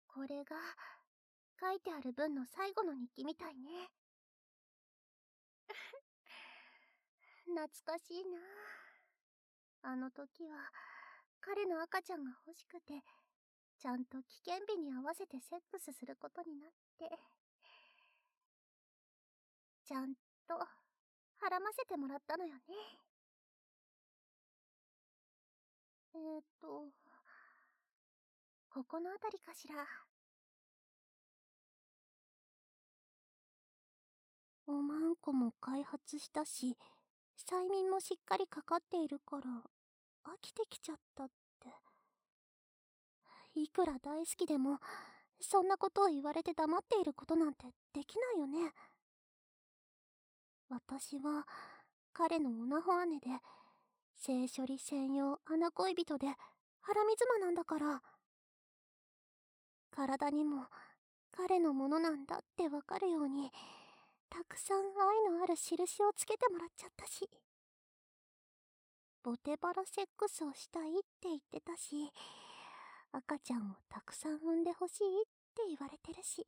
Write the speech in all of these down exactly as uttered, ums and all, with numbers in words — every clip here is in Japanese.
これが書いてある文の最後の日記みたいね。懐かしいなあ。あの時は彼の赤ちゃんが欲しくて、ちゃんと危険日に合わせてセックスすることになって、ちゃんとはらませてもらったのよね。えーっとここのあたりかしら。おまんこも開発したし、催眠もしっかりかかっているから飽きてきちゃったって。いくら大好きでも、そんなことを言われて黙っていることなんてできないよね。私は彼のオナホ姉で、性処理専用穴恋人でハラミ妻なんだから、体にも彼のものなんだってわかるように、たくさん愛のある印をつけてもらっちゃったし、ボテバラセックスをしたいって言ってたし、赤ちゃんをたくさん産んでほしいって言われてるし、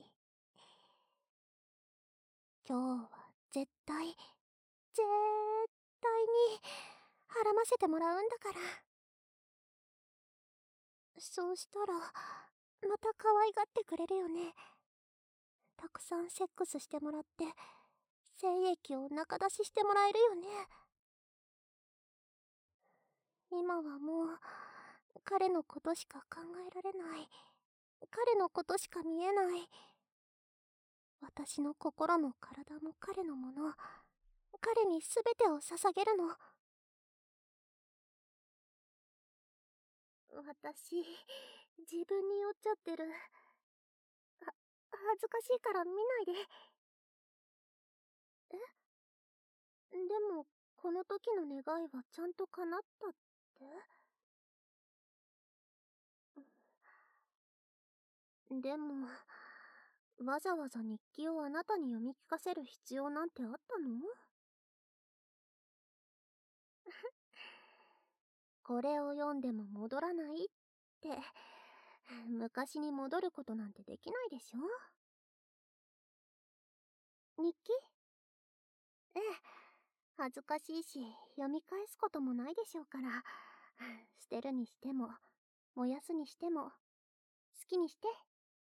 今日は絶対、絶対にはらませてもらうんだから。そうしたらまた可愛がってくれるよね。たくさんセックスしてもらって、精液を中出ししてもらえるよね。今はもう彼のことしか考えられない、彼のことしか見えない。私の心も体も彼のもの、彼に全てを捧げるの。私、自分に酔っちゃってる。は、恥ずかしいから見ないで。え？でも、この時の願いはちゃんと叶ったって？でも、わざわざ日記をあなたに読み聞かせる必要なんてあったの？これを読んでも戻らないって、昔に戻ることなんてできないでしょ？日記？ええ、恥ずかしいし、読み返すこともないでしょうから、捨てるにしても、燃やすにしても、好きにして。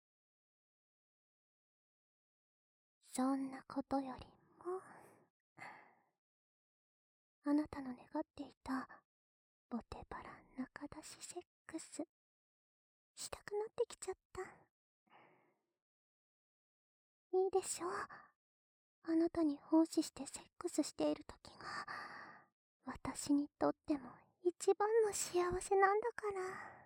そんなことよりも、あなたの願っていたボテバラ中出しセックス、したくなってきちゃった。いいでしょう。あなたに奉仕してセックスしている時が、私にとっても一番の幸せなんだから。